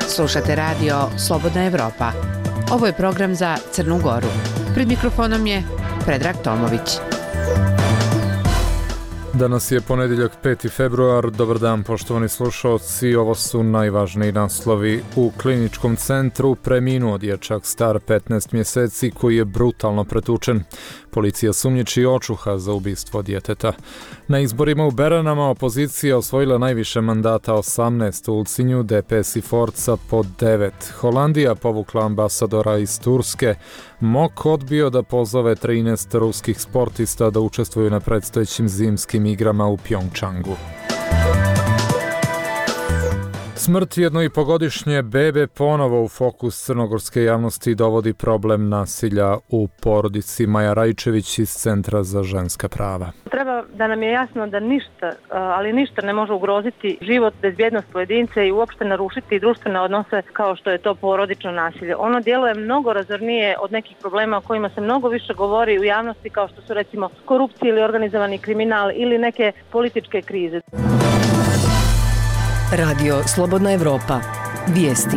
Slušate radio Slobodna Evropa. Ovo je program za Crnu Goru. Pred mikrofonom je Predrag Tomović. Danas je ponedjeljak 5. februar. Dobar dan, poštovani slušalci. Ovo su najvažniji naslovi. U kliničkom centru preminuo dječak star 15 mjeseci koji je brutalno pretučen. Policija sumnjiči očuha za ubistvo djeteta. Na izborima u Beranama opozicija osvojila najviše mandata, 18 u Ulcinju, DPS i Forca po 9. Holandija povukla ambasadora iz Turske. MOK odbio da pozove 13 ruskih sportista da učestvuju na predstojećim zimskim igrama u Pjongčangu. Smrt 1,5-godišnje bebe ponovo u fokus crnogorske javnosti dovodi problem nasilja u porodici. Maja Rajčević iz Centra za ženska prava. Treba da nam je jasno da ništa, ali ništa ne može ugroziti život, bezbjednost pojedinca i uopšte narušiti društvene odnose kao što je to porodično nasilje. Ono djeluje mnogo razornije od nekih problema o kojima se mnogo više govori u javnosti, kao što su recimo korupcija ili organizovani kriminal ili neke političke krize. Radio Slobodna Evropa. Vijesti.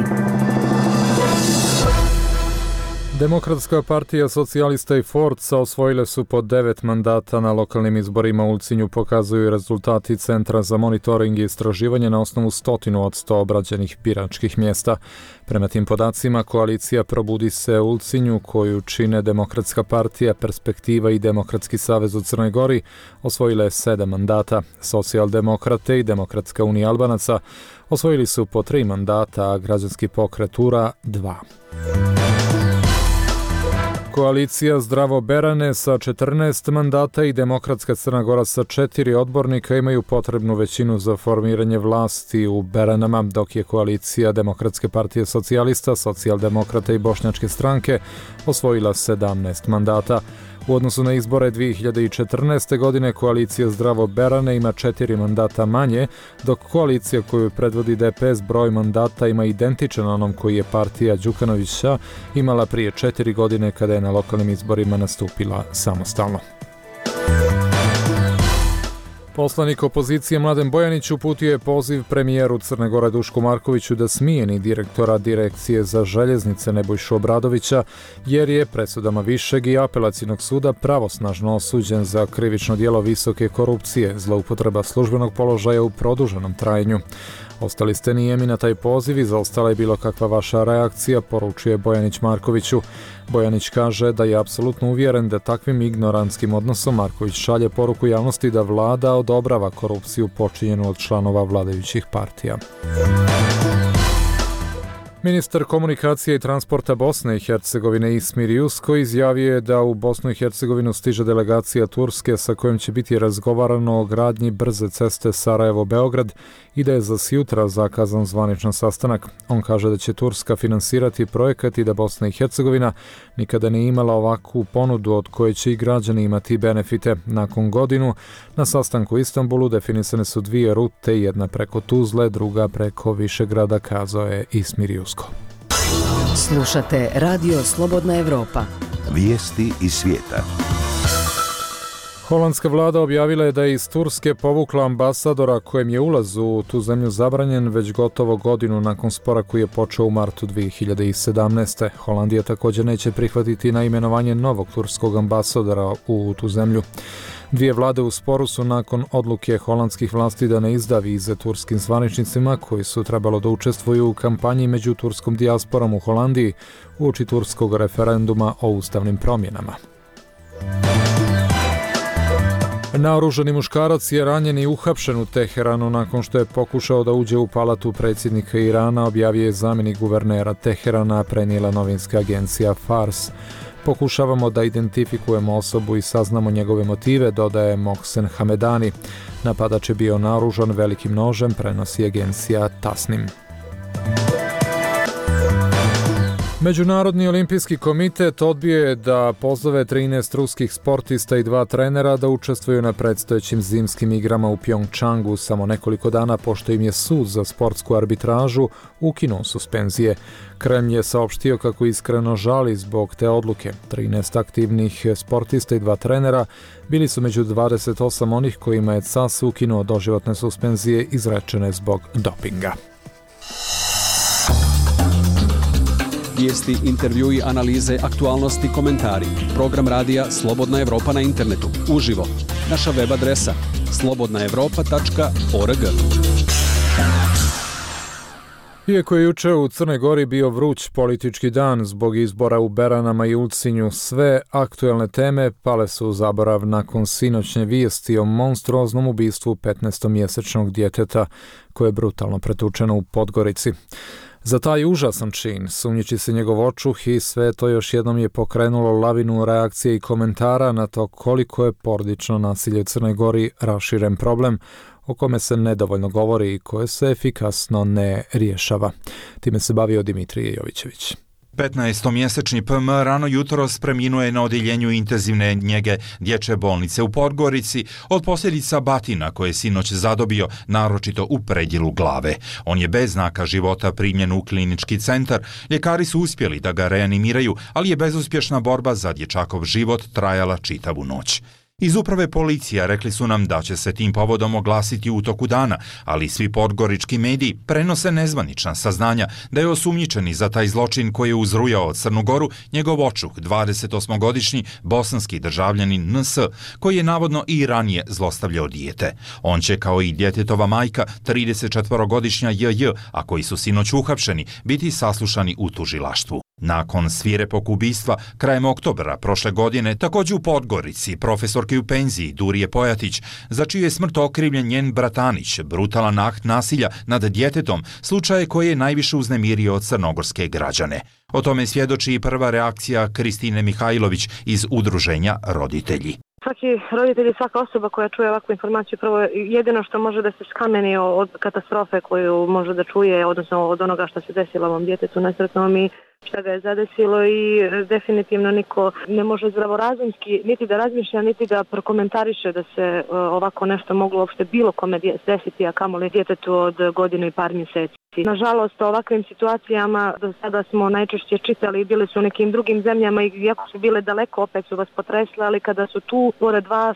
Demokratska partija, socijalista i Forca osvojile su po 9 mandata na lokalnim izborima u Ulcinju, pokazuju rezultati Centra za monitoring i istraživanje na osnovu 100 od 100 obrađenih biračkih mjesta. Prema tim podacima, koalicija Probudi se u Ulcinju, koju čine Demokratska partija, Perspektiva i Demokratski savez u Crnoj Gori, osvojile 7 mandata. Socijaldemokrate i Demokratska unija Albanaca osvojili su po 3 mandata, a Građanski pokret URA 2. Koalicija Zdravo Berane sa 14 mandata i Demokratska Crna Gora sa 4 odbornika imaju potrebnu većinu za formiranje vlasti u Beranama, dok je koalicija Demokratske partije socijalista, socijaldemokrata i Bošnjačke stranke osvojila 17 mandata. U odnosu na izbore 2014. godine koalicija Zdravo Berane ima 4 mandata manje, dok koalicija koju predvodi DPS broj mandata ima identičan onom koji je partija Đukanovića imala prije 4 godine kada je na lokalnim izborima nastupila samostalno. Poslanik opozicije Mladen Bojanić uputio je poziv premijeru Crne Gore Dušku Markoviću da smijeni direktora Direkcije za željeznice Nebojšu Obradovića, jer je presudama Višeg i Apelacijnog suda pravosnažno osuđen za krivično djelo visoke korupcije, zloupotreba službenog položaja u produženom trajanju. Ostali ste nijemi na taj poziv i zaostala je bilo kakva vaša reakcija, poručuje Bojanić Markoviću. Bojanić kaže da je apsolutno uvjeren da takvim ignorantskim odnosom Marković šalje poruku javnosti da vlada odobrava korupciju počinjenu od članova vladajućih partija. Ministar komunikacije i transporta Bosne i Hercegovine Ismir Jusko izjavio je da u Bosnu i Hercegovinu stiže delegacija Turske sa kojom će biti razgovarano o gradnji brze ceste Sarajevo-Beograd i da je za sjutra zakazan zvaničan sastanak. On kaže da će Turska finansirati projekat i da Bosna i Hercegovina nikada nije imala ovakvu ponudu od koje će i građani imati benefite. Nakon godinu, na sastanku u Istanbulu definisane su 2 rute, jedna preko Tuzle, druga preko Višegrada, kazao je Ismir Jusko. Slušate Radio Slobodna Evropa. Vijesti iz svijeta. Holandska vlada objavila je da je iz Turske povukla ambasadora kojem je ulaz u tu zemlju zabranjen već gotovo godinu nakon spora koji je počeo u martu 2017. Holandija također neće prihvatiti na imenovanje novog turskog ambasadora u tu zemlju. 2 vlade u sporu su nakon odluke holandskih vlasti da ne izda vize turskim zvaničnicima koji su trebalo da učestvuju u kampanji među turskom dijasporom u Holandiji uoči turskog referenduma o ustavnim promjenama. Naoružani muškarac je ranjen i uhapšen u Teheranu nakon što je pokušao da uđe u palatu predsjednika Irana, objavio je zamjenik guvernera Teherana, prenijela novinska agencija Fars. Pokušavamo da identifikujemo osobu i saznamo njegove motive, dodaje Mohsen Hamedani. Napadač je bio naoružan velikim nožem, prenosi agencija Tasnim. Međunarodni olimpijski komitet odbio je da pozove 13 ruskih sportista i 2 trenera da učestvuju na predstojećim zimskim igrama u Pjongčangu samo nekoliko dana pošto im je sud za sportsku arbitražu ukinuo suspenzije. Kremlj je saopštio kako iskreno žali zbog te odluke. 13 aktivnih sportista i 2 trenera bili su među 28 onih kojima je CAS ukinuo doživotne suspenzije izrečene zbog dopinga. Vijesti, intervjui, analize, aktualnosti, komentari. Program radija Slobodna Evropa na internetu. Uživo. Naša web adresa slobodnaevropa.org. Iako je juče u Crnoj Gori bio vruć politički dan zbog izbora u Beranama i Ulcinju, sve aktuelne teme pale su u zaborav nakon sinoćne vijesti o monstruoznom ubistvu 15-mjesečnog djeteta koje je brutalno pretučeno u Podgorici. Za taj užasan čin, sumnjiči se njegov očuh, i sve to još jednom je pokrenulo lavinu reakcije i komentara na to koliko je porodično nasilje u Crnoj Gori raširen problem o kome se nedovoljno govori i koje se efikasno ne rješava. Time se bavio Dimitrije Jovićević. 15-mjesečni PM rano jutros preminuo je na odjeljenju intenzivne njege dječje bolnice u Podgorici od posljedica batina koje je sinoć zadobio, naročito u predjelu glave. On je bez znaka života primljen u klinički centar. Ljekari su uspjeli da ga reanimiraju, ali je bezuspješna borba za dječakov život trajala čitavu noć. Iz uprave policija rekli su nam da će se tim povodom oglasiti u toku dana, ali svi podgorički mediji prenose nezvanična saznanja da je osumnjičeni za taj zločin koji je uzrujao Crnu Goru njegov očuh, 28-godišnji bosanski državljanin NS, koji je navodno i ranije zlostavljao dijete. On će, kao i djetetova majka, 34-godišnja JJ, a koji su sinoć uhapšeni, biti saslušani u tužilaštvu. Nakon svirepog ubistva, krajem oktobra prošle godine, također u Podgorici, profesorki u penziji Durije Pojatić, za čiju je smrt okrivljen njen bratanić, brutalan akt nasilja nad djetetom, slučaj koji je najviše uznemirio crnogorske građane. O tome svjedoči i prva reakcija Kristine Mihajlović iz udruženja Roditelji. Svaki roditelj i svaka osoba koja čuje ovakvu informaciju prvo jedino što može da se skameni od katastrofe koju može da čuje, odnosno od onoga što se desilo ovom djetetu nesretnom i šta ga je zadesilo, i definitivno niko ne može zdravorazumski niti da razmišlja, niti da prokomentariše da se ovako nešto moglo uopšte bilo kome desiti, a kamoli djetetu od godinu i par mjeseci. Nažalost, o ovakvim situacijama do sada smo najčešće čitali i bili su u nekim drugim zemljama, i iako su bile daleko, opet su vas potresle, ali kada su tu pored vas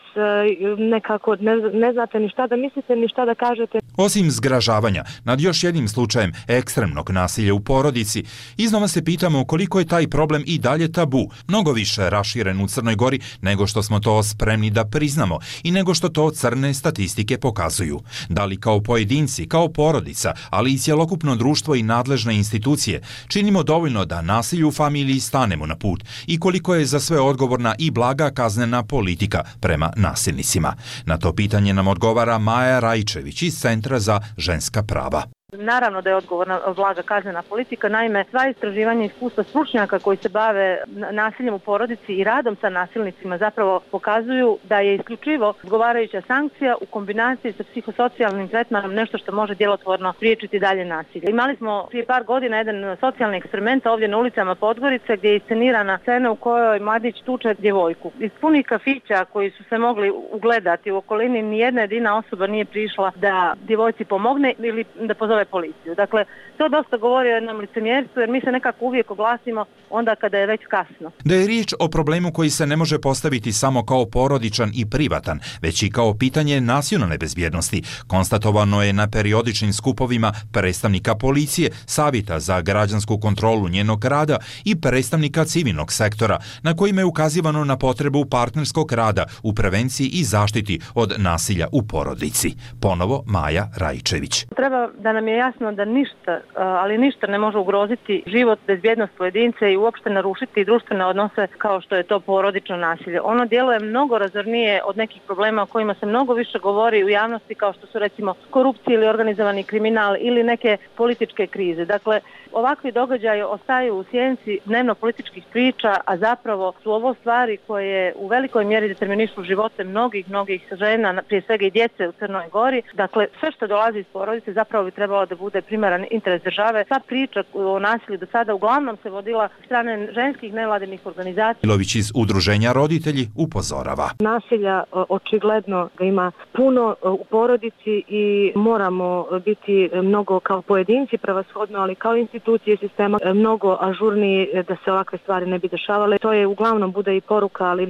nekako ne znate ni šta da mislite, ni šta da kažete. Osim zgražavanja nad još jednim slučajem ekstremnog nasilja u porodici, iznova se pitamo koliko je taj problem i dalje tabu, mnogo više raširen u Crnoj Gori nego što smo to spremni da priznamo i nego što to crne statistike pokazuju. Da li kao pojedinci, kao porodica, ali i cjelokupno društvo i nadležne institucije činimo dovoljno da nasilju u familiji stanemo na put i koliko je za sve odgovorna i blaga kaznena politika prema nasilnicima? Na to pitanje nam odgovara Maja Rajčević iz Centra za ženska prava. Naravno da je odgovorna blaga kaznena politika, naime sva istraživanja i iskustva stručnjaka koji se bave nasiljem u porodici i radom sa nasilnicima zapravo pokazuju da je isključivo odgovarajuća sankcija u kombinaciji sa psihosocijalnim tretmanom nešto što može djelotvorno spriječiti dalje nasilje. Imali smo prije par godina jedan socijalni eksperiment ovdje na ulicama Podgorice gdje je iscenirana scena u kojoj mladić tuče djevojku. Iz punih kafića koji su se mogli ugledati u okolini nijedna jedina osoba nije prišla da djevojci pomogne ili da pozove policiju. Dakle, to dosta govori o jednom licemjerstvu, jer mi se nekako uvijek oglasimo onda kada je već kasno. Da je riječ o problemu koji se ne može postaviti samo kao porodičan i privatan, već i kao pitanje nacionalne bezbjednosti, konstatovano je na periodičnim skupovima predstavnika policije, Savjeta za građansku kontrolu njenog rada i predstavnika civilnog sektora, na kojima je ukazivano na potrebu partnerskog rada u prevenciji i zaštiti od nasilja u porodici. Ponovo Maja Rajčević. Treba da nam je jasno da ništa, ali ništa ne može ugroziti život, bezbjednost pojedinca i uopšte narušiti društvene odnose kao što je to porodično nasilje. Ono djeluje mnogo razornije od nekih problema o kojima se mnogo više govori u javnosti, kao što su recimo korupcija ili organizovani kriminal ili neke političke krize. Dakle, ovakvi događaji ostaju u sjenci dnevno političkih priča, a zapravo su ovo stvari koje u velikoj mjeri determinišu živote mnogih žena, prije svega i djece u Crnoj Gori. Dakle, sve što dolazi iz porodice zapravo bi trebalo da bude primaran interes države. Sva priča o nasilju do sada uglavnom se vodila strane ženskih nevladinih organizacija. Ilović iz udruženja Roditelji upozorava. Nasilja očigledno ga ima puno u porodici i moramo biti mnogo kao pojedinci prevashodno, ali kao institucije sistema mnogo ažurniji da se ovakve stvari ne bi dešavale. To je uglavnom bude i poruka, ali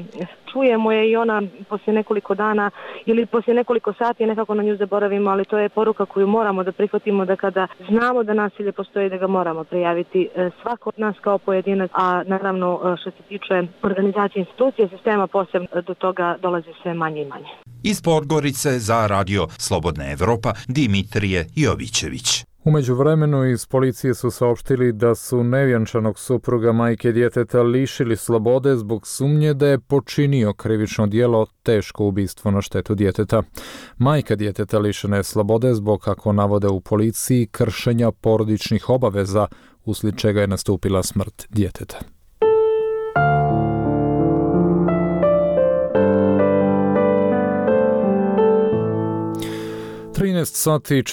čujemo je i ona poslije nekoliko dana ili poslije nekoliko sati nekako na nju zaboravimo, ali to je poruka koju moramo da prihvatimo, da kada znamo da nasilje postoji, da ga moramo prijaviti svako od nas kao pojedinac, a naravno što se tiče organizacije institucije, sistema posebno, do toga dolazi sve manje i manje. Iz Podgorice za radio Slobodna Evropa Dimitrije Jovićević. U međuvremenu iz policije su saopštili da su nevjenčanog supruga majke djeteta lišili slobode zbog sumnje da je počinio krivično djelo teško ubistvo na štetu djeteta. Majka djeteta lišena je slobode zbog, kako navode u policiji, kršenja porodičnih obaveza, uslijed čega je nastupila smrt djeteta. 13 sati i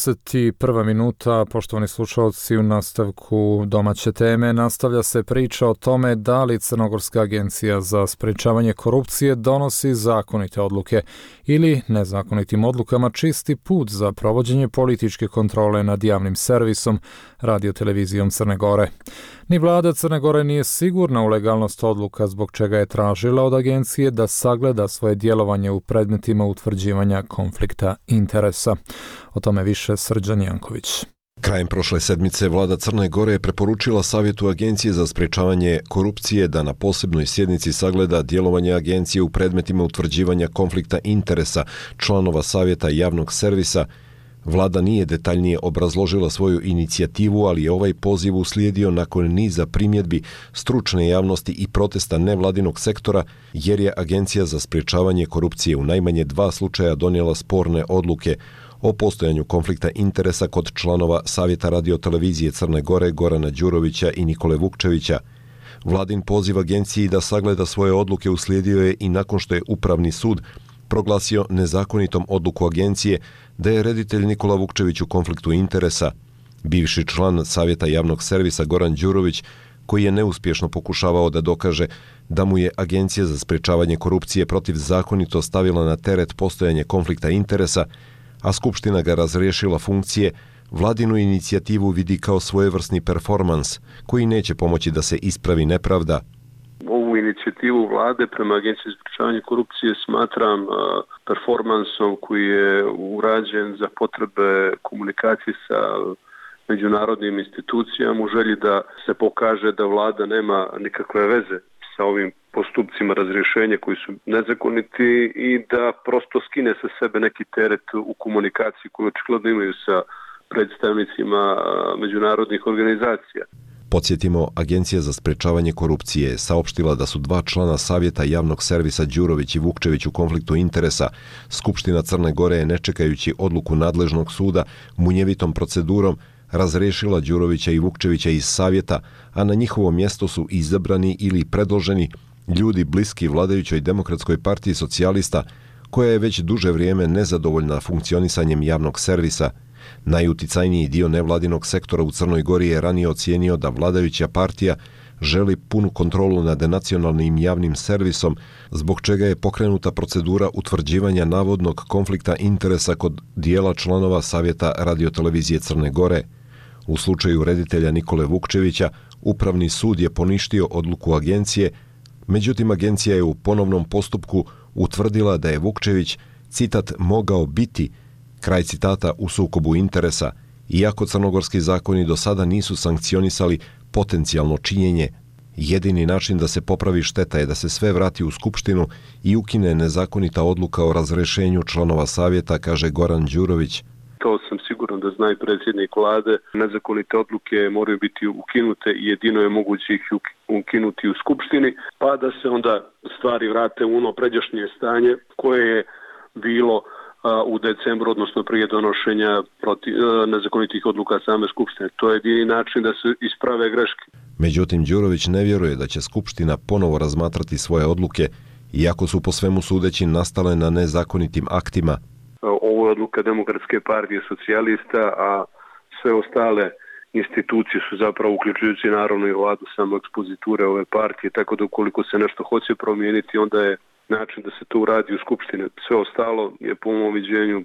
41 minuta, poštovani slušalci, u nastavku domaće teme nastavlja se priča o tome da li Crnogorska agencija za sprečavanje korupcije donosi zakonite odluke ili nezakonitim odlukama čisti put za provođenje političke kontrole nad javnim servisom, radiotelevizijom Crne Gore. Ni vlada Crne Gore nije sigurna u legalnost odluka, zbog čega je tražila od agencije da sagleda svoje djelovanje u predmetima utvrđivanja konflikta interesa. O tome više Srđan Janković. Krajem prošle sedmice vlada Crne Gore je preporučila Savjetu Agencije za sprečavanje korupcije da na posebnoj sjednici sagleda djelovanje agencije u predmetima utvrđivanja konflikta interesa članova Savjeta javnog servisa. Vlada nije detaljnije obrazložila svoju inicijativu, ali je ovaj poziv uslijedio nakon niza primjedbi stručne javnosti i protesta nevladinog sektora, jer je Agencija za sprečavanje korupcije u najmanje 2 slučaja donijela sporne odluke o postojanju konflikta interesa kod članova Savjeta radiotelevizije Crne Gore Gorana Đurovića i Nikole Vukčevića. Vladin poziv agenciji da sagleda svoje odluke uslijedio je i nakon što je Upravni sud proglasio nezakonitom odluku agencije da je reditelj Nikola Vukčević u konfliktu interesa. Bivši član Savjeta javnog servisa Goran Đurović, koji je neuspješno pokušavao da dokaže da mu je Agencija za sprečavanje korupcije protivzakonito stavila na teret postojanje konflikta interesa, a Skupština ga razriješila funkcije, vladinu inicijativu vidi kao svojevrsni performans koji neće pomoći da se ispravi nepravda. Ovu inicijativu vlade prema Agenciji za sprečavanje korupcije smatram performansom koji je urađen za potrebe komunikacije sa međunarodnim institucijama u želji da se pokaže da vlada nema nikakve veze sa ovim postupcima razrješenja koji su nezakoniti i da prosto skine sa sebe neki teret u komunikaciji koju očigledno imaju sa predstavnicima međunarodnih organizacija. Podsjetimo, Agencija za sprečavanje korupcije je saopštila da su 2 člana Savjeta javnog servisa Đurović i Vukčević u konfliktu interesa. Skupština Crne Gore je, ne čekajući odluku nadležnog suda, munjevitom procedurom razriješila Đurovića i Vukčevića iz Savjeta, a na njihovo mjesto su izabrani ili predloženi ljudi bliski vladajućoj Demokratskoj partiji socijalista, koja je već duže vrijeme nezadovoljna funkcionisanjem javnog servisa. Najuticajniji dio nevladinog sektora u Crnoj Gori je ranije ocijenio da vladajuća partija želi punu kontrolu nad nacionalnim javnim servisom, zbog čega je pokrenuta procedura utvrđivanja navodnog konflikta interesa kod dijela članova Savjeta radiotelevizije Crne Gore. U slučaju reditelja Nikole Vukčevića, Upravni sud je poništio odluku agencije, međutim agencija je u ponovnom postupku utvrdila da je Vukčević, citat, mogao biti, kraj citata, u sukobu interesa, iako crnogorski zakoni do sada nisu sankcionisali potencijalno činjenje. Jedini način da se popravi šteta je da se sve vrati u Skupštinu i ukine nezakonita odluka o razrješenju članova Savjeta, kaže Goran Đurović. To sam siguran da zna i predsjednik vlade. Nezakonite odluke moraju biti ukinute i jedino je moguće ih ukinuti u Skupštini, pa da se onda stvari vrate u ono pređašnje stanje koje je bilo u decembru, odnosno prije donošenja nezakonitih odluka same Skupštine. To je jedini način da se isprave greške. Međutim, Đurović ne vjeruje da će Skupština ponovo razmatrati svoje odluke, iako su po svemu sudeći nastale na nezakonitim aktima. Ovo je odluka Demokratske partije socijalista, a sve ostale institucije su zapravo, uključujući naravno i vladu, samo ekspoziture ove partije, tako da ukoliko se nešto hoće promijeniti, onda je način da se to uradi u Skupštini. Sve ostalo je po mom viđenju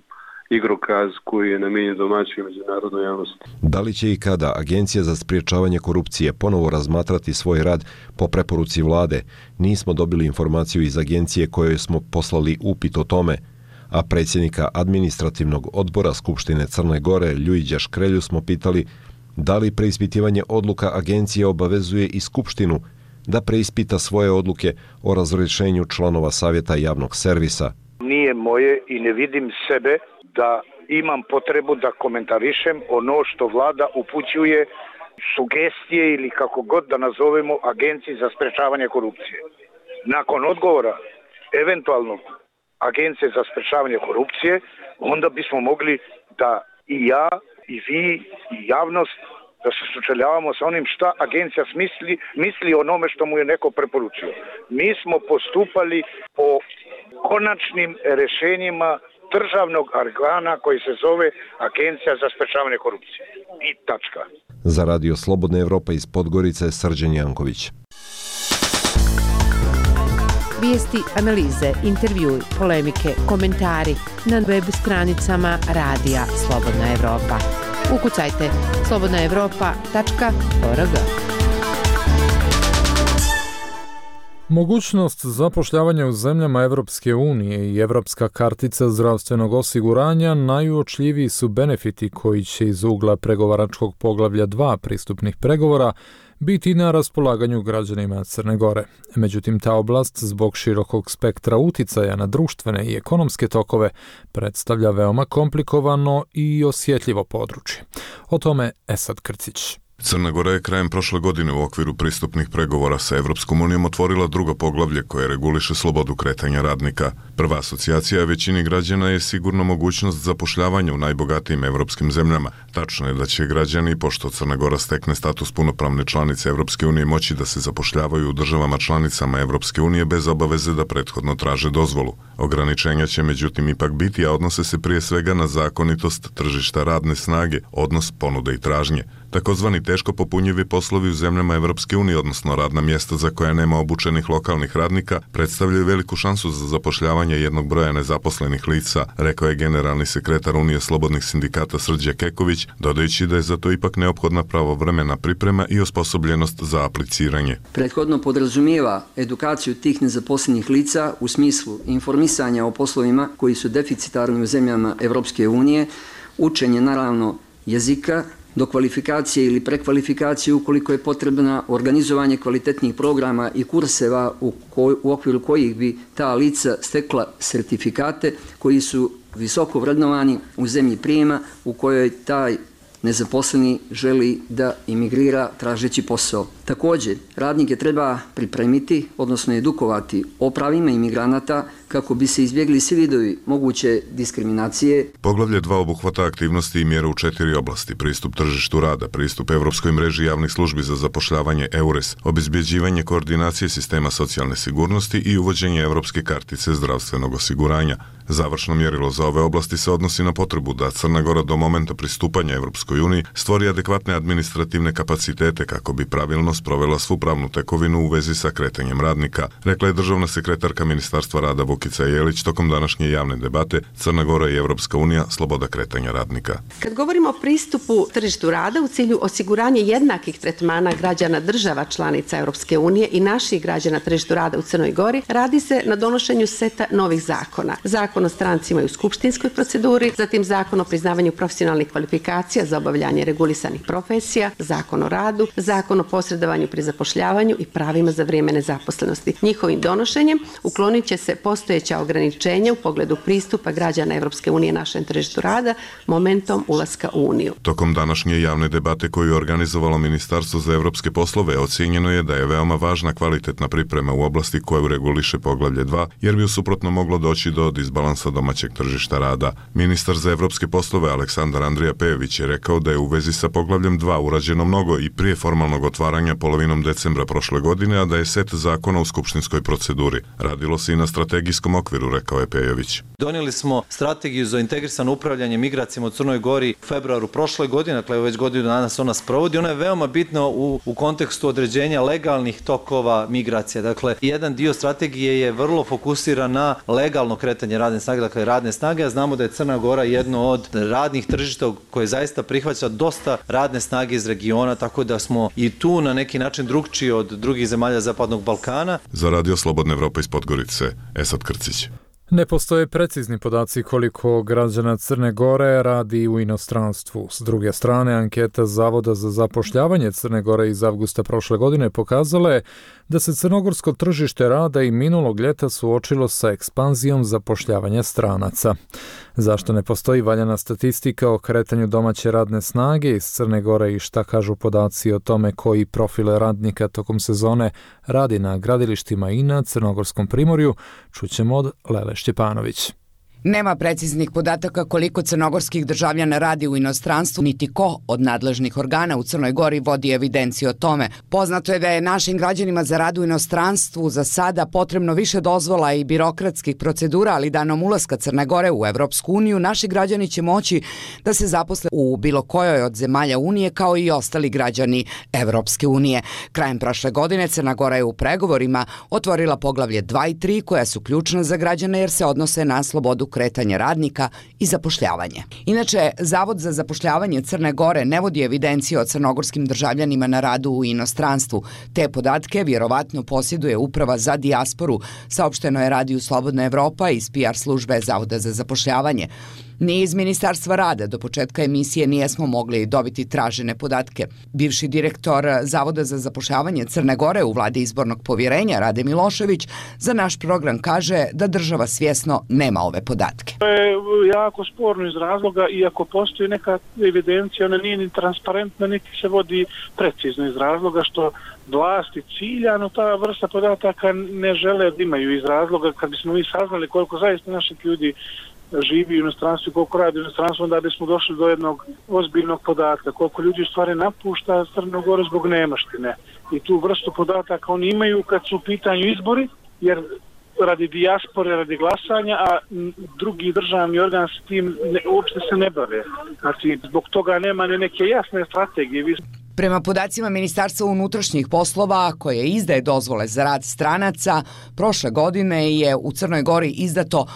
igrokaz koji je namijenjen domaćoj međunarodnoj javnosti. Da li će i kada Agencija za sprječavanje korupcije ponovo razmatrati svoj rad po preporuci vlade? Nismo dobili informaciju iz agencije kojoj smo poslali upit o tome, a predsjednika administrativnog odbora Skupštine Crne Gore Ljujića Škrelju smo pitali da li preispitivanje odluka agencije obavezuje i Skupštinu da preispita svoje odluke o razrješenju članova Savjeta javnog servisa. Nije moje i ne vidim sebe da imam potrebu da komentarišem ono što vlada upućuje sugestije ili kako god da nazovemo Agenciji za sprječavanje korupcije. Nakon odgovora eventualnog Agencije za sprječavanje korupcije, onda bismo mogli da i ja, i vi, i javnost da se sučeljavamo sa onim šta agencija misli o onome što mu je neko preporučio. Mi smo postupali po konačnim rješenjima državnog organa koji se zove Agencija za sprječavanje korupcije. I tačka. Za Radio Slobodna Evropa iz Podgorice, Srđan Janković. Vijesti, analize, intervjui, polemike, komentari na web stranicama Radija Slobodna Evropa. Ukucajte slobodnaevropa.org. Mogućnost zapošljavanja u zemljama Evropske unije i Evropska kartica zdravstvenog osiguranja najuočljiviji su benefiti koji će iz ugla pregovaračkog poglavlja 2 pristupnih pregovora biti na raspolaganju građanima Crne Gore. Međutim, ta oblast zbog širokog spektra uticaja na društvene i ekonomske tokove predstavlja veoma komplikovano i osjetljivo područje. O tome Esad Krcić. Crna Gora je krajem prošle godine u okviru pristupnih pregovora sa Evropskom unijom otvorila drugo poglavlje koje reguliše slobodu kretanja radnika. Prva asocijacija većini građana je sigurno mogućnost zapošljavanja u najbogatijim evropskim zemljama. Tačno je da će građani, pošto Crna Gora stekne status punopravne članice Evropske unije, moći da se zapošljavaju u državama članicama Evropske unije bez obaveze da prethodno traže dozvolu. Ograničenja će međutim ipak biti, a odnose se prije svega na zakonitost tržišta radne snage, odnos ponude i tražnje. Takozvani teško popunjivi poslovi u zemljama Evropske unije, odnosno radna mjesta za koja nema obučenih lokalnih radnika, predstavljaju veliku šansu za zapošljavanje jednog broja nezaposlenih lica, rekao je generalni sekretar Unije slobodnih sindikata Srđe Keković, dodajući da je za to ipak neophodna pravovremena priprema i osposobljenost za apliciranje. Prethodno podrazumijeva edukaciju tih nezaposlenih lica u smislu informisanja o poslovima koji su deficitarni u zemljama Evropske unije, učenje naravno jezika, do kvalifikacije ili prekvalifikacije ukoliko je potrebna, organizovanje kvalitetnih programa i kurseva u okviru kojih bi ta lica stekla sertifikate koji su visoko vrednovani u zemlji prijema u kojoj taj nezaposleni želi da imigrira tražeći posao. Također, radnike treba pripremiti, odnosno edukovati o pravima imigranata kako bi se izbjegli svi vidovi moguće diskriminacije. Poglavlje 2 obuhvata aktivnosti i mjere u 4 oblasti: pristup tržištu rada, pristup Evropskoj mreži javnih službi za zapošljavanje EURES, obezbjeđivanje koordinacije sistema socijalne sigurnosti i uvođenje Evropske kartice zdravstvenog osiguranja. Završno mjerilo za ove oblasti se odnosi na potrebu da Crna Gora do momenta pristupanja Evropskoj uniji stvori adekvatne administrativne kapacitete kako bi pravilno sprovela svu pravnu tekovinu u vezi sa kretanjem radnika, rekla je državna sekretarka Ministarstva rada Vukica Jelić tokom današnje javne debate Crna Gora i Evropska unija, sloboda kretanja radnika. Kad govorimo o pristupu tržištu rada u cilju osiguranja jednakih tretmana građana država članica Evropske unije i naših građana tržištu rada u Crnoj Gori, radi se na donošenju seta novih zakona. Zakon o strancima u skupštinskoj proceduri, zatim zakon o priznavanju profesionalnih kvalifikacija za obavljanje regulisanih profesija, zakon o radu, zakon o posredovanju pri zapošljavanju i pravima za vrijeme nezaposlenosti. Njihovim donošenjem uklonit će se postojeća ograničenja u pogledu pristupa građana Evropske unije našem tržištu rada momentom ulaska u Uniju. Tokom današnje javne debate koju je organizovalo Ministarstvo za evropske poslove, ocijenjeno je da je veoma važna kvalitetna priprema u oblasti koju reguliše poglavlje 2, jer bi u suprotno moglo doći do disbalansa domaćeg tržišta rada. Ministar za evropske poslove Aleksandar Andrija Pejević je rekao da je u vezi sa poglavljem 2 urađeno mnogo i prije formalnog otvaranja polovinom decembra prošle godine, a da je set zakona u skupštinskoj proceduri. Radilo se i na strategijskom okviru, rekao je Pejević. Donijeli smo strategiju za integrisano upravljanje migracijama u Crnoj Gori u februaru prošle godine, dakle već godinu dana se ona sprovodi. Ona je veoma bitna u kontekstu određenja legalnih tokova migracija. Dakle, jedan dio strategije je vrlo fokusiran na legalno kretanje radne radne snage, dakle radne snage, a znamo da je Crna Gora jedno od radnih tržišta koje zaista prihvaća dosta radne snage iz regiona, tako da smo i tu na neki način drugčiji od drugih zemalja Zapadnog Balkana. Za Radio Slobodna Evropa iz Podgorice, Esad Krcić. Ne postoje precizni podaci koliko građana Crne Gore radi u inostranstvu. S druge strane, anketa Zavoda za zapošljavanje Crne Gore iz avgusta prošle godine pokazala je da se crnogorsko tržište rada i minulog ljeta suočilo sa ekspanzijom zapošljavanja stranaca. Zašto ne postoji valjana statistika o kretanju domaće radne snage iz Crne Gore i šta kažu podaci o tome koji profile radnika tokom sezone radi na gradilištima i na Crnogorskom primorju, čućemo od Lele Šćepanović. Nema preciznih podataka koliko crnogorskih državljana radi u inostranstvu, niti ko od nadležnih organa u Crnoj Gori vodi evidenciju o tome. Poznato je da je našim građanima za rad u inostranstvu za sada potrebno više dozvola i birokratskih procedura, ali danom ulaska Crne Gore u Evropsku uniju, naši građani će moći da se zaposle u bilo kojoj od zemalja Unije kao i ostali građani Evropske unije. Krajem prošle godine Crna Gora je u pregovorima otvorila poglavlje 2 i 3 koja su ključna za građane jer se odnose na slobodu kretanja radnika i zapošljavanje. Inače, Zavod za zapošljavanje Crne Gore ne vodi evidenciju o crnogorskim državljanima na radu u inostranstvu. Te podatke vjerovatno posjeduje Uprava za dijasporu, saopšteno je Radiju Slobodna Evropa iz PR službe Zavoda za zapošljavanje. Ni iz Ministarstva rada do početka emisije nijesmo mogli dobiti tražene podatke. Bivši direktor Zavoda za zapošljavanje Crne Gore u vladi izbornog povjerenja Rade Milošević za naš program kaže da država svjesno nema ove podatke. To je jako sporno iz razloga, iako postoji neka evidencija, ona nije ni transparentna, niti se vodi precizno iz razloga što vlasti ciljano ta vrsta podataka ne žele da imaju iz razloga kad bismo mi saznali koliko zaista naših ljudi živi u inostranstvu, koliko radi u inostranstvu, onda bismo došli do jednog ozbiljnog podatka, koliko ljudi u stvari napušta Crnu Goru zbog nemaštine. I tu vrstu podataka oni imaju kad su u pitanju izbori, jer radi dijaspore, radi glasanja, a drugi državni organ s tim uopšte se ne bave. Znači, zbog toga nema neke jasne strategije. Prema podacima Ministarstva unutrašnjih poslova, koje izdaje dozvole za rad stranaca, prošle godine je u Crnoj Gori izdato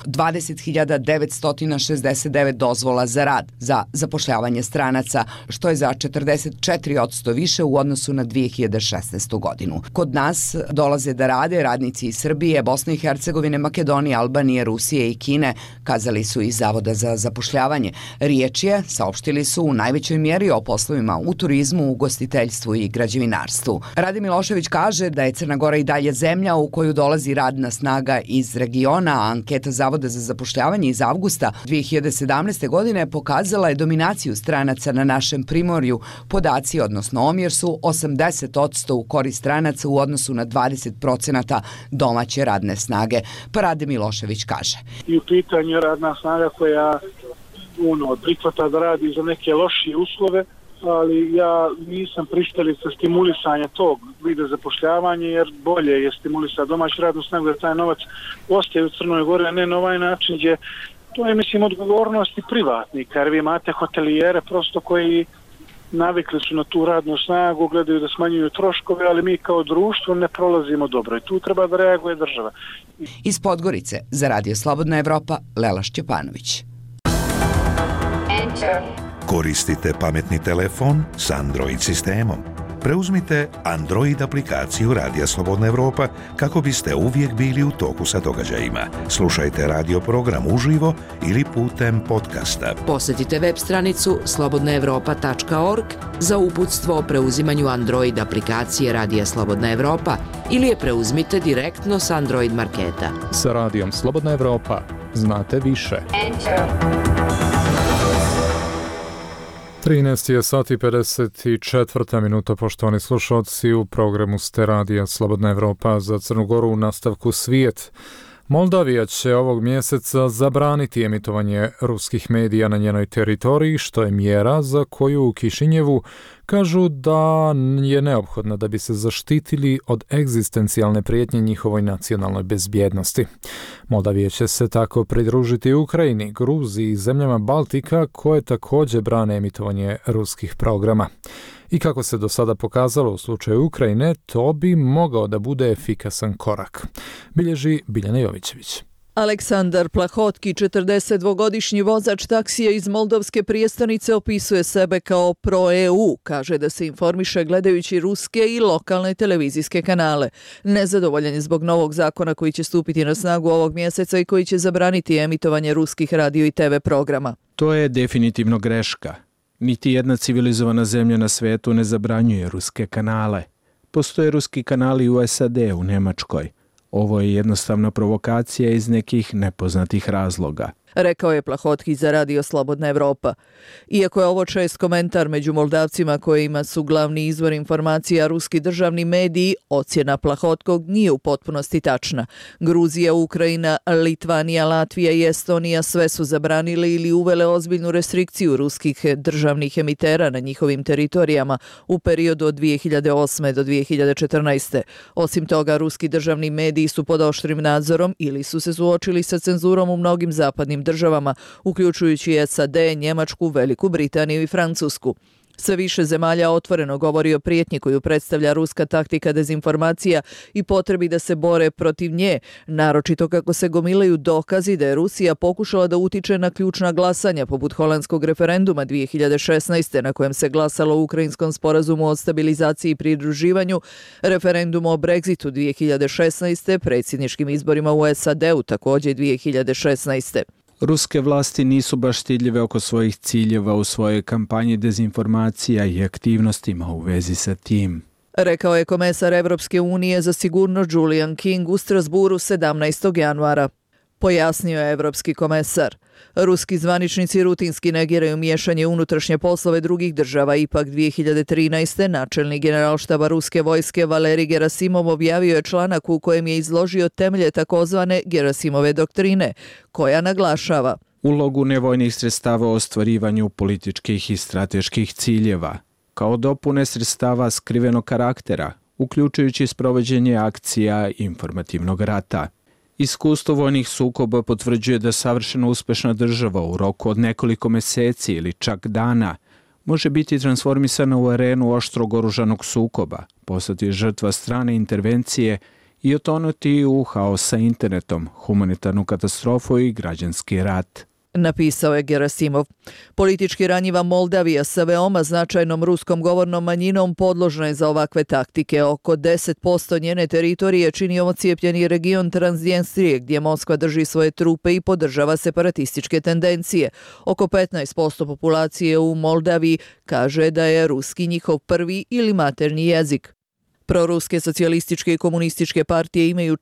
20.969 dozvola za rad za zapošljavanje stranaca, što je za 44% više u odnosu na 2016. godinu. Kod nas dolaze da rade radnici iz Srbije, Bosne i Hercegovine, Makedonije, Albanije, Rusije i Kine, kazali su iz Zavoda za zapošljavanje. Riječ je, saopštili su, u najvećoj mjeri o poslovima u turizmu, ugostiteljstvu i građevinarstvu. Rade Milošević kaže da je Crna Gora i dalje zemlja u koju dolazi radna snaga iz regiona, a anketa Zavoda za zapošljavanje iz avgusta 2017. godine pokazala je dominaciju stranaca na našem primorju. Podaci, odnosno omjer, su 80% u korist stranaca u odnosu na 20% domaće radne snage. Pa Rade Milošević kaže. I u pitanju radna snaga koja prihvata da radi za neke lošije uslove, ali ja nisam pristalica stimulisanja tog vida zapošljavanja, jer bolje je stimulisati domaću radnu snagu da taj novac ostaje u Crnoj Gori, a ne na ovaj način gdje to je, mislim, odgovornosti privatnika, jer vi imate hotelijere prosto koji navikli su na tu radnu snagu, gledaju da smanjuju troškove, ali mi kao društvo ne prolazimo dobro i tu treba da reaguje država. Iz Podgorice za Radio Slobodna Evropa, Lela Šćepanović. Koristite pametni telefon s Android sistemom. Preuzmite Android aplikaciju Radija Slobodna Evropa kako biste uvijek bili u toku sa događajima. Slušajte radio program uživo ili putem podcasta. Posjetite web stranicu slobodnaevropa.org za uputstvo o preuzimanju Android aplikacije Radija Slobodna Evropa ili je preuzmite direktno s Android marketa. Sa Radijom Slobodna Evropa znate više. 13:54 poštovani slušalci, u programu ste Radija Slobodna Evropa za Crnu Goru u nastavku Svijet. Moldavija će ovog mjeseca zabraniti emitovanje ruskih medija na njenoj teritoriji, što je mjera za koju u Kišinjevu kažu da je neophodna da bi se zaštitili od egzistencijalne prijetnje njihovoj nacionalnoj bezbjednosti. Moldavija će se tako pridružiti Ukrajini, Gruziji i zemljama Baltika koje također brane emitovanje ruskih programa. I kako se do sada pokazalo u slučaju Ukrajine, to bi mogao da bude efikasan korak, bilježi Biljana Jovićević. Aleksandar Plahotki, 42-godišnji vozač taksija iz Moldovske prijestonice, opisuje sebe kao pro-EU. Kaže da se informiše gledajući ruske i lokalne televizijske kanale. Nezadovoljan je zbog novog zakona koji će stupiti na snagu ovog mjeseca i koji će zabraniti emitovanje ruskih radio i TV programa. To je definitivno greška. Niti jedna civilizovana zemlja na svetu ne zabranjuje ruske kanale. Postoje ruski kanali u SAD, u Nemačkoj. Ovo je jednostavna provokacija iz nekih nepoznatih razloga, rekao je Plahotki za Radio Slobodna Evropa. Iako je ovo čest komentar među Moldavcima kojima su glavni izvor informacija ruski državni mediji, ocjena Plahotkog nije u potpunosti tačna. Gruzija, Ukrajina, Litvanija, Latvija i Estonija sve su zabranili ili uvele ozbiljnu restrikciju ruskih državnih emitera na njihovim teritorijama u periodu od 2008. do 2014. Osim toga, ruski državni mediji su pod oštrim nadzorom ili su se suočili sa cenzurom u mnogim zapadnim državama, uključujući SAD, Njemačku, Veliku Britaniju i Francusku. Sve više zemalja otvoreno govori o prijetnji koju predstavlja ruska taktika dezinformacija i potrebi da se bore protiv nje, naročito kako se gomilaju dokazi da je Rusija pokušala da utiče na ključna glasanja poput holandskog referenduma 2016. na kojem se glasalo o Ukrajinskom sporazumu o stabilizaciji i pridruživanju, referendumu o Brexitu 2016. predsjedničkim izborima u SAD-u također 2016. Ruske vlasti nisu baš stidljive oko svojih ciljeva u svojoj kampanji dezinformacija i aktivnostima u vezi sa tim, rekao je komesar Evropske unije za sigurnost Julian King u Strasburu 17. januara. Pojasnio je evropski komesar. Ruski zvaničnici rutinski negiraju miješanje u unutrašnje poslove drugih država. Ipak 2013. načelnik generalštaba ruske vojske Valerij Gerasimov objavio je članak u kojem je izložio temelje takozvane Gerasimove doktrine, koja naglašava ulogu nevojnih sredstava u ostvarivanju političkih i strateških ciljeva, kao dopune sredstava skrivenog karaktera, uključujući sprovođenje akcija informativnog rata. Iskustvo vojnih sukoba potvrđuje da savršeno uspešna država u roku od nekoliko meseci ili čak dana može biti transformisana u arenu oštrog oružanog sukoba, postati žrtva strane intervencije i otonuti u haos sa internetom, humanitarnu katastrofu i građanski rat, napisao je Gerasimov. Politički ranjiva Moldavija sa veoma značajnom ruskom govornom manjinom podložna je za ovakve taktike. Oko 10% njene teritorije čini ocijepljeni region Transnjestrije, gdje Moskva drži svoje trupe i podržava separatističke tendencije. Oko 15% populacije u Moldaviji kaže da je ruski njihov prvi ili maternji jezik. Proruske socijalističke i komunističke partije imaju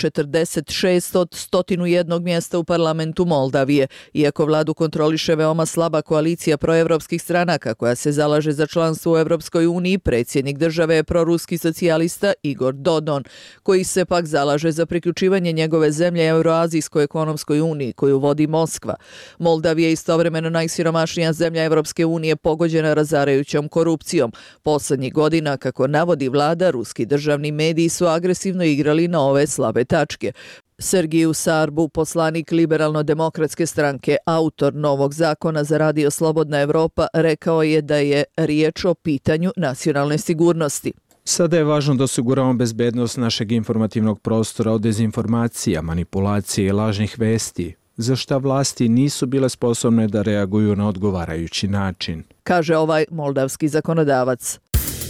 46 od 101 mjesta u parlamentu Moldavije. Iako vladu kontroliše veoma slaba koalicija proevropskih stranaka koja se zalaže za članstvo u Evropskoj uniji, predsjednik države je proruski socijalista Igor Dodon, koji se pak zalaže za priključivanje njegove zemlje Euroazijskoj ekonomskoj uniji koju vodi Moskva. Moldavija je istovremeno najsiromašnija zemlja Evropske unije pogođena razarajućom korupcijom. Poslednjih godina, kako navodi vlada, ruski državni mediji su agresivno igrali na ove slabe tačke. Sergiju Sarbu, poslanik Liberalno-demokratske stranke, autor novog zakona za Radio Slobodna Evropa, rekao je da je riječ o pitanju nacionalne sigurnosti. Sada je važno da osiguramo bezbednost našeg informativnog prostora od dezinformacija, manipulacije i lažnih vesti, za šta vlasti nisu bile sposobne da reaguju na odgovarajući način, kaže ovaj moldavski zakonodavac.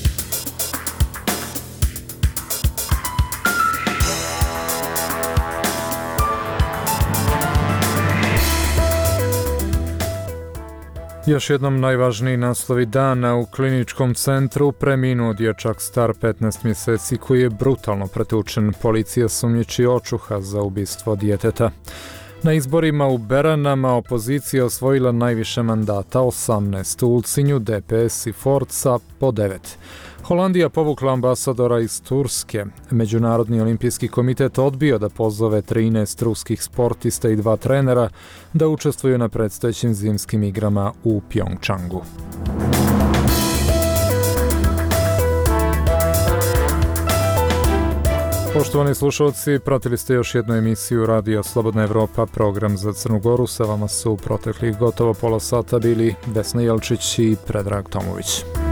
Još jednom najvažniji naslovi dana. U kliničkom centru preminuo dječak star 15 mjeseci koji je brutalno pretučen. Policija sumnjiči očuha za ubistvo djeteta. Na izborima u Beranama opozicija osvojila najviše mandata, 18, u Ulcinju, DPS i Forca po 9. Holandija povukla ambasadora iz Turske. Međunarodni olimpijski komitet odbio da pozove 13 ruskih sportista i 2 trenera da učestvuju na predstojećim zimskim igrama u Pjongčangu. Poštovani slušalci, pratili ste još jednu emisiju Radio Slobodna Evropa, program za Crnu Goru. Sa vama su proteklih gotovo pola sata bili Vesna Jelčić i Predrag Tomović.